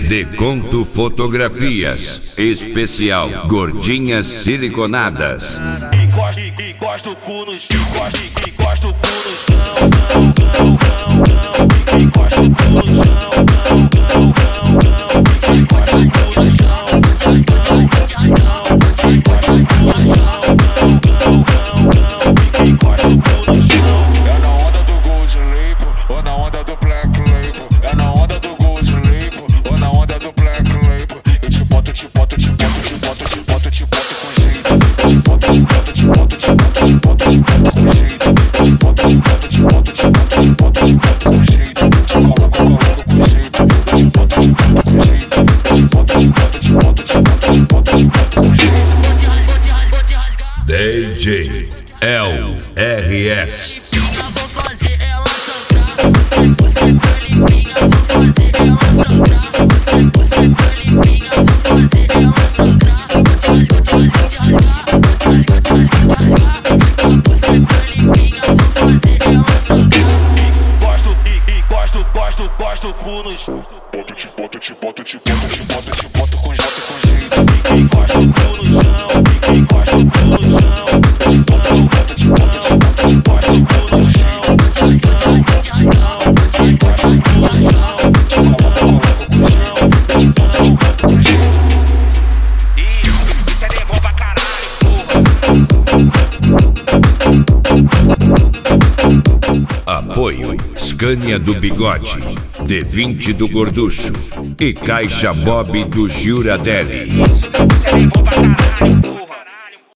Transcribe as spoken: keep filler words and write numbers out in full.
Deconto Fotografias. Especial Gordinhas Siliconadas. Encosta, encosta o cu no chão, encosta, encosta o cu no chão, não, não, não, encosta o cu no chão, não, não, não, encosta o cu no chão, encosta o cu no chão, encosta o cu no chão. É na onda do Gold Label ou na onda do Black Label? É na onda do Gold Label ou na onda do Black Label? Eu te boto, te boto, te boto, te boto, te boto, te boto com jeito. Te boto, te boto, te boto, te boto, te boto, te boto com jeito. Te boto, te boto, te boto, te boto, te boto, te boto com jeito. Te coloco, coloco com jeito. Te boto, te boto com jeito. Te boto, te boto, te boto, te boto, te boto, te boto com jeito. D J L R S. Vou fazer ela sangrar. Você tá limpinha, vou fazer ela sangrar. Você tá limpinha, vou fazer ela sangrar. Vou te rasgar, vou te rasgar, vou te rasgar, vou te rasgar, vou te rasgar. Você tá limpinha, vou fazer ela sangrar. Gosto, gosto, gosto, gosto, cu no chão. Boto, te boto, te boto, te boto, te boto, te boto com jeito, com jeito. Encosta o cu no chão, encosta o cu no chão. Te boto, te boto, te boto, te boto, te boto, te boto com jeito. Vou te rasgar, vou te rasgar, vou te rasgar, vou te rasgar. Te coloco, coloco com jeito. Te boto, te boto com jeito. Isso, isso é nervoso pra caralho, porra. Apoio Scania do Bigode, D vinte do Gorducho e Caixa Bob do Giuradelli. Isso, isso é nervoso pra caralho.